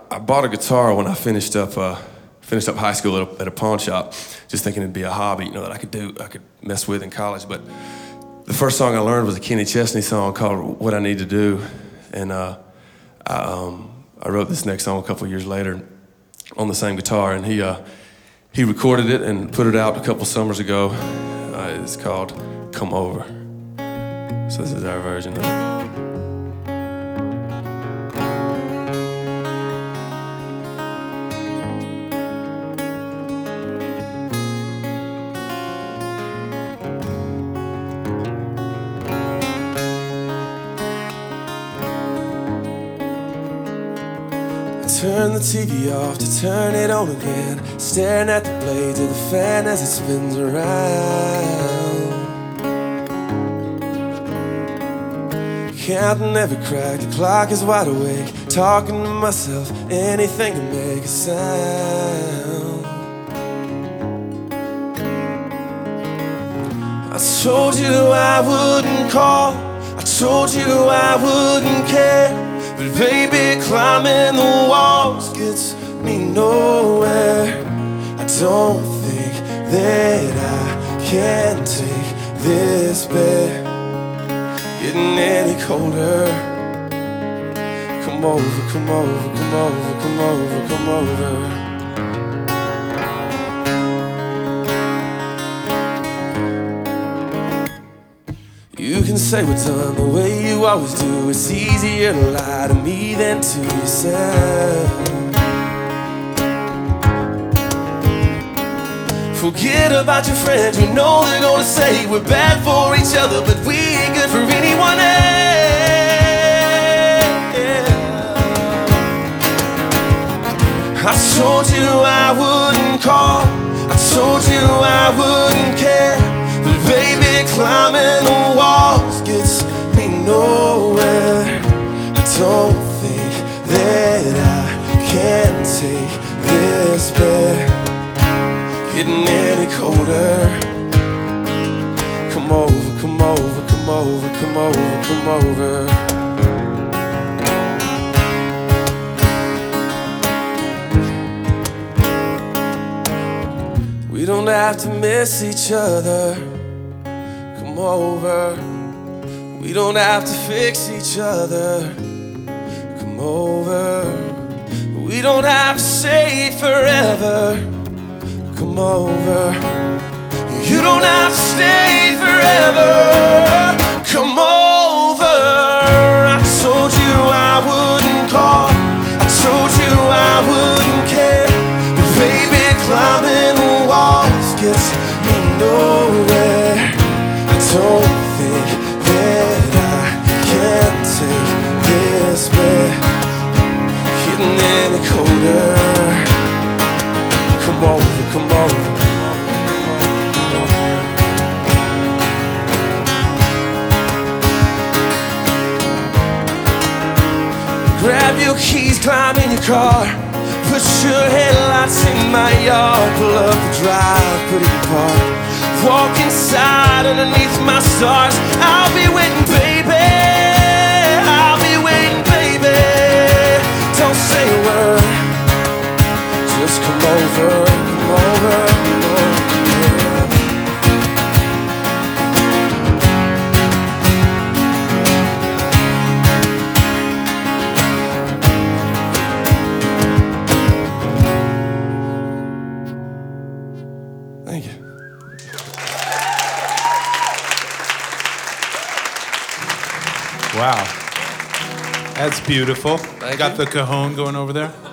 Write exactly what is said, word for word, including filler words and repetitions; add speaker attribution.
Speaker 1: I bought a guitar when I finished up uh, finished up high school at a, at a pawn shop, just thinking it'd be a hobby, you know, that I could do, I could mess with in college. But the first song I learned was a Kenny Chesney song called "What I Need to Do," and uh, I, um, I wrote this next song a couple years later on the same guitar, and he uh, he recorded it and put it out a couple summers ago. Uh, it's called "Come Over." So this is our version of it. Turn the T V off to turn it on again, staring at the blades of the fan as it spins around. Counting every crack, the clock is wide awake, talking to myself, anything to make a sound. I told you I wouldn't call, I told you I wouldn't care, but baby, climbing the walls gets me nowhere. I don't think that I can take this bed getting any colder. Come over, come over, come over, come over, come over. You can say we're done the way you always do. It's easier to lie to me than to yourself. Forget about your friends, you know they're gonna say we're bad for each other, but we ain't good for anyone else. I told you I wouldn't call, I told you I wouldn't care, but baby, climbing the walls gets me nowhere. I don't think that I can take this bed getting any colder. Come over, come over, come over, come over, come over. We don't have to miss each other. Come over. We don't have to fix each other. Come over. We don't have to say forever. Come over. You don't have to stay forever. Come over. I told you I wouldn't call, I told you I wouldn't care, but baby, climbing the walls gets me nowhere. I don't think that I can take this bed getting any colder. Come over, come over. Grab your keys, climb in your car, put your headlights in my yard, pull up the drive, put it in park, walk inside underneath my stars. I'll be waiting, baby, I'll be waiting, baby. Don't say a word, just come over, come over, come over, yeah. Thank you.
Speaker 2: Wow. That's beautiful.
Speaker 1: Thank
Speaker 2: Got
Speaker 1: you.
Speaker 2: the cajon going over there.